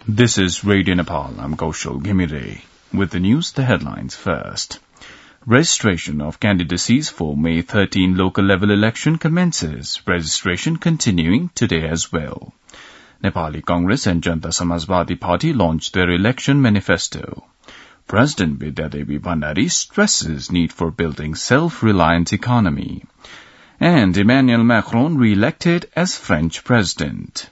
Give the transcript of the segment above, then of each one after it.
This is Radio Nepal. I'm Kaushal Ghimire. With the news, the headlines first. Registration of candidacies for May 13 local level election commences. Registration continuing today as well. Nepali Congress and Janta Samajwadi Party launched their election manifesto. President Vidyadevi Bhandari stresses need for building self-reliant economy. And Emmanuel Macron re-elected as French president.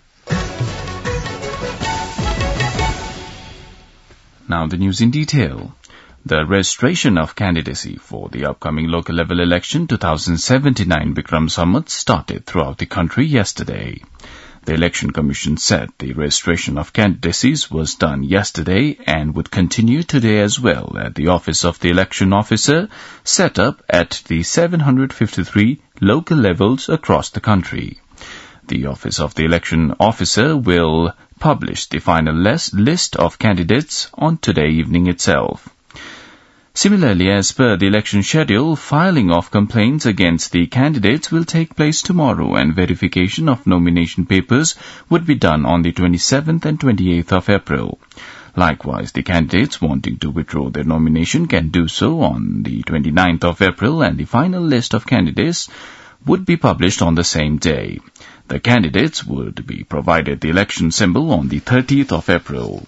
Now the news in detail. The registration of candidacy for the upcoming local level election 2079 Bikram Samvat started throughout the country yesterday. The Election Commission said the registration of candidacies was done yesterday and would continue today as well at the Office of the Election Officer set up at the 753 local levels across the country. The Office of the Election Officer will publish the final list of candidates on today evening itself. Similarly, as per the election schedule, filing of complaints against the candidates will take place tomorrow and verification of nomination papers would be done on the 27th and 28th of April. Likewise, the candidates wanting to withdraw their nomination can do so on the 29th of April and the final list of candidates would be published on the same day. The candidates would be provided the election symbol on the 30th of April.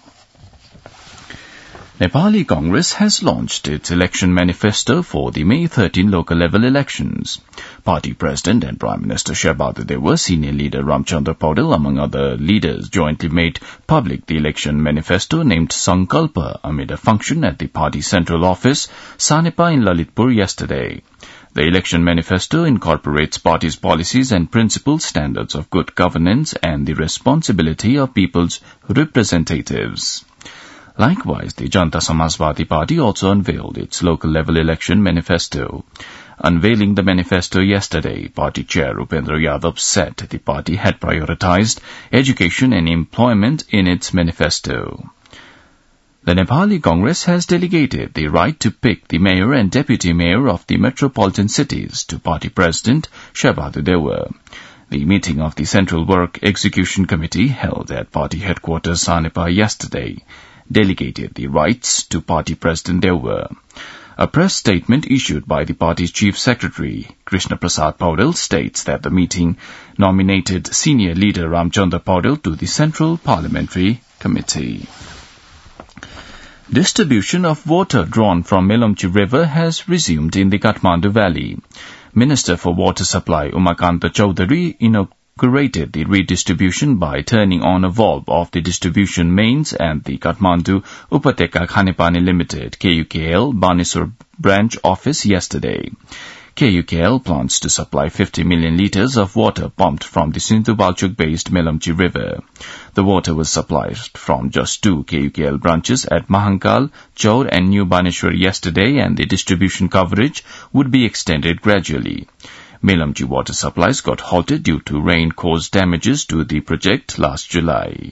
Nepali Congress has launched its election manifesto for the May 13 local level elections. Party President and Prime Minister Sherbahadur Deva, Senior Leader Ramchandra Paudel, among other leaders, jointly made public the election manifesto named Sankalpa amid a function at the party central office, Sanepa in Lalitpur yesterday. The election manifesto incorporates party's policies and principles, standards of good governance, and the responsibility of people's representatives. Likewise, the Janta Samajwadi Party also unveiled its local level election manifesto. Unveiling the manifesto yesterday, party chair Upendra Yadav said the party had prioritized education and employment in its manifesto. The Nepali Congress has delegated the right to pick the mayor and deputy mayor of the metropolitan cities to party president Sherbahadur Deva. The meeting of the Central Work Execution Committee held at party headquarters Sanepa yesterday delegated the rights to party president Deva. A press statement issued by the party's chief secretary, Krishna Prasad Paudel, states that the meeting nominated senior leader Ramchandra Paudel to the Central Parliamentary Committee. Distribution of water drawn from Melamchi River has resumed in the Kathmandu Valley. Minister for Water Supply Umakanta Chaudhary inaugurated the redistribution by turning on a valve of the distribution mains at the Kathmandu Upateka Khanepani Limited KUKL Baneswar branch office yesterday. KUKL plans to supply 50 million litres of water pumped from the Sindhu-Balchuk-based Melamchi River. The water was supplied from just 2 KUKL branches at Mahankal, Chaur and New Baneshwar yesterday, and the distribution coverage would be extended gradually. Melamchi water supplies got halted due to rain-caused damages to the project last July.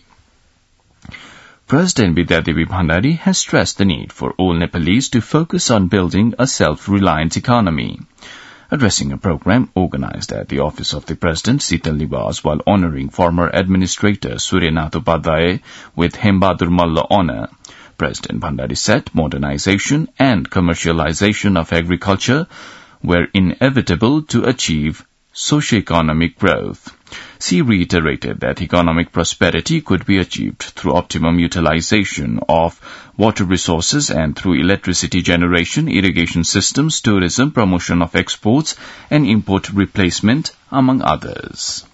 President Vidyadevi Bhandari has stressed the need for all Nepalese to focus on building a self-reliant economy. Addressing a program organized at the office of the President, Sital Niwas, while honoring former administrator Suryanath Upadhyay with Hembadur Malla honor, President Bhandari said modernization and commercialization of agriculture were inevitable to achieve socio-economic growth. She reiterated that economic prosperity could be achieved through optimum utilization of water resources and through electricity generation, irrigation systems, tourism, promotion of exports, and import replacement, among others.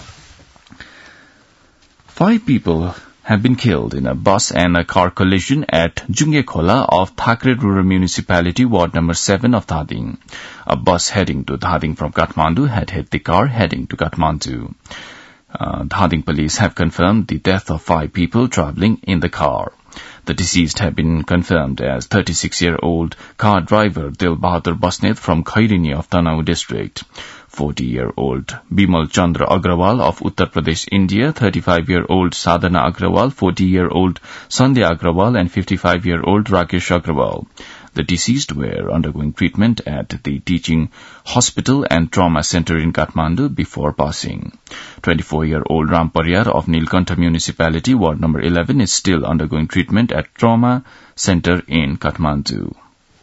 5 people have been killed in a bus and a car collision at Jungekhola of Thakre Rural Municipality, Ward number 7 of Dhading. A bus heading to Dhading from Kathmandu had hit the car heading to Kathmandu. Dhading police have confirmed the death of 5 people travelling in the car. The deceased have been confirmed as 36-year-old car driver Dil Bahadur Basnet from Khairini of Tanau district, 40-year-old Bimal Chandra Agrawal of Uttar Pradesh, India, 35-year-old Sadhana Agrawal, 40-year-old Sandhya Agrawal, and 55-year-old Rakesh Agrawal. The deceased were undergoing treatment at the Teaching Hospital and Trauma Center in Kathmandu before passing. 24-year-old Ram Paryar of Nilkantha Municipality, Ward number 11, is still undergoing treatment at Trauma Center in Kathmandu.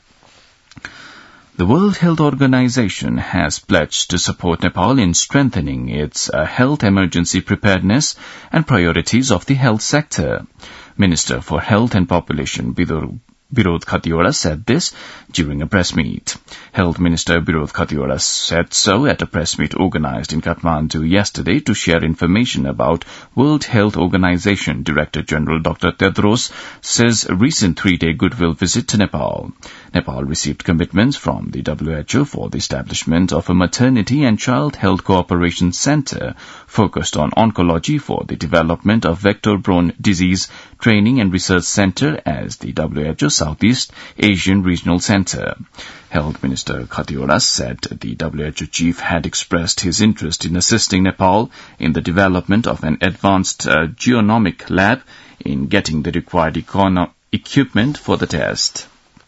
The World Health Organization has pledged to support Nepal in strengthening its health emergency preparedness and priorities of the health sector. Minister for Health and Population, Birod Khatiwala, said this during a press meet. Health Minister Birod Khatiwala said so at a press meet organized in Kathmandu yesterday to share information about World Health Organization Director General Dr. Tedros says recent 3-day goodwill visit to Nepal. Nepal received commitments from the WHO for the establishment of a maternity and child health cooperation center focused on oncology for the development of vector-borne disease training and research center as the WHO Southeast Asian Regional Center. Health Minister Khatiwala said the WHO chief had expressed his interest in assisting Nepal in the development of an advanced genomic lab in getting the required equipment for the test.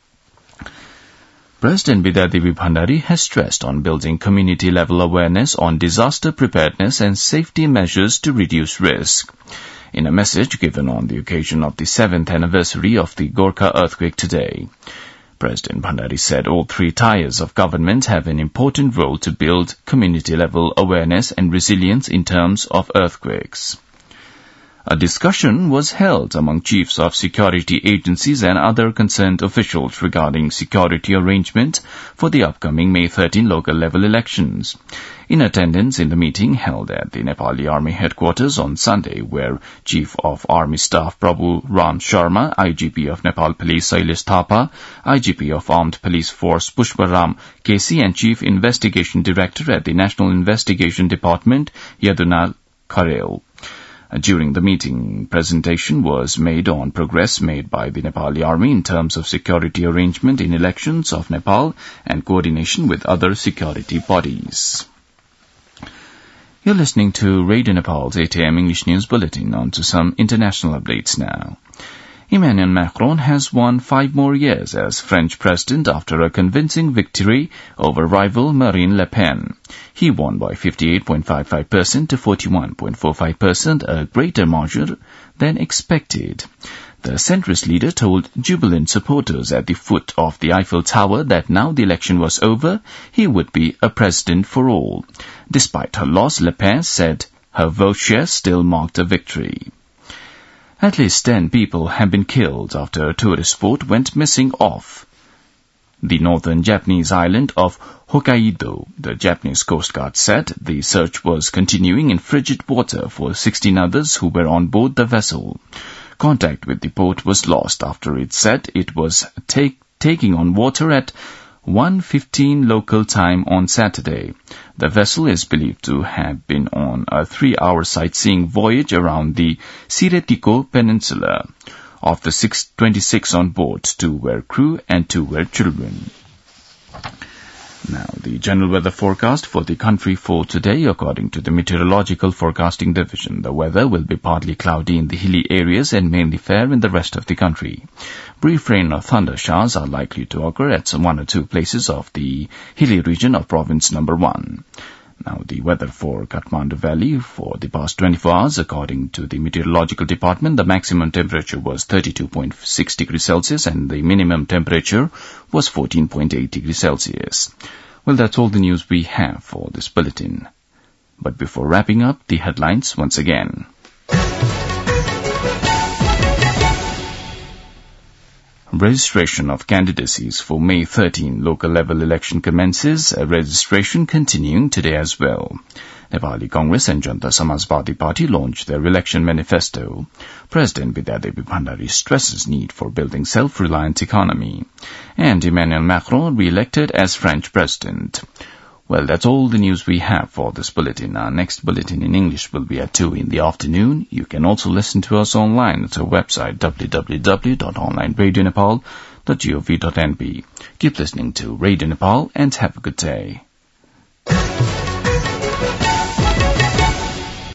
President Bidyadevi Bhandari has stressed on building community-level awareness on disaster preparedness and safety measures to reduce risk. In a message given on the occasion of the 7th anniversary of the Gorkha earthquake today, President Bhandari said all 3 tiers of government have an important role to build community-level awareness and resilience in terms of earthquakes. A discussion was held among chiefs of security agencies and other concerned officials regarding security arrangement for the upcoming May 13 local level elections. In attendance in the meeting held at the Nepali Army headquarters on Sunday, where Chief of Army Staff Prabhu Ram Sharma, IGP of Nepal Police Sailesh Thapa, IGP of Armed Police Force Pushparam Kesi and Chief Investigation Director at the National Investigation Department Yadunal Kharel. During the meeting, presentation was made on progress made by the Nepali Army in terms of security arrangement in elections of Nepal and coordination with other security bodies. You're listening to Radio Nepal's 8 a.m. English News Bulletin. On to some international updates now. Emmanuel Macron has won 5 more years as French president after a convincing victory over rival Marine Le Pen. He won by 58.55% to 41.45%, a greater margin than expected. The centrist leader told jubilant supporters at the foot of the Eiffel Tower that now the election was over, he would be a president for all. Despite her loss, Le Pen said her vote share still marked a victory. At least 10 people have been killed after a tourist boat went missing off the northern Japanese island of Hokkaido. The Japanese Coast Guard said the search was continuing in frigid water for 16 others who were on board the vessel. Contact with the boat was lost after it said it was taking on water at 1:15 local time on Saturday. The vessel is believed to have been on a 3-hour sightseeing voyage around the Siretiko Peninsula. Of the 26 on board, 2 were crew and 2 were children. Now, the general weather forecast for the country for today, according to the Meteorological Forecasting Division. The weather will be partly cloudy in the hilly areas and mainly fair in the rest of the country. Brief rain or thunder showers are likely to occur at 1 or 2 places of the hilly region of province number 1. Now, the weather for Kathmandu Valley for the past 24 hours, according to the Meteorological Department, the maximum temperature was 32.6 degrees Celsius and the minimum temperature was 14.8 degrees Celsius. Well, that's all the news we have for this bulletin. But before wrapping up, the headlines once again. Registration of candidacies for May 13 local level election commences, registration continuing today as well. Nepali Congress and Janta Samajwadi Party launched their election manifesto. President Bidyadevi Bhandari stresses need for building self-reliant economy. And Emmanuel Macron re-elected as French president. Well, that's all the news we have for this bulletin. Our next bulletin in English will be at 2 in the afternoon. You can also listen to us online at our website www.onlineradionepal.gov.np. Keep listening to Radio Nepal and have a good day.